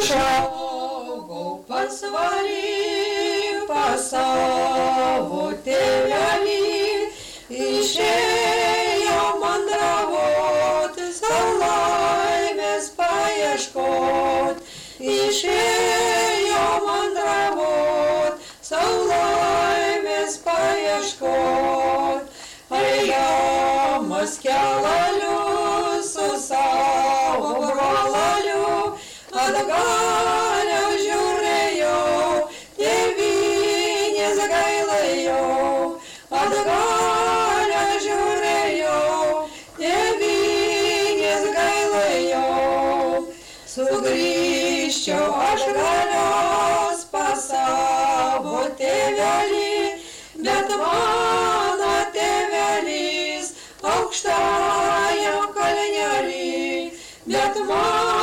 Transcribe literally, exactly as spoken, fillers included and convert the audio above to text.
Užaugau pasvary pas savo tėvelį, išėjo mandravot, sau laimės paieškot, išėjo mandravot, sau laimės paieškot. Aijamas kelaliu su savo brolaliu, atgal žiūrėjau, tėvynės gailėjau, atgal žiūrėjau, tėvynės gailėjau. Sugrįžčiau aš galios pas savo tėvelį, bet mano tėvelis aukštajam kalnelį, bet mano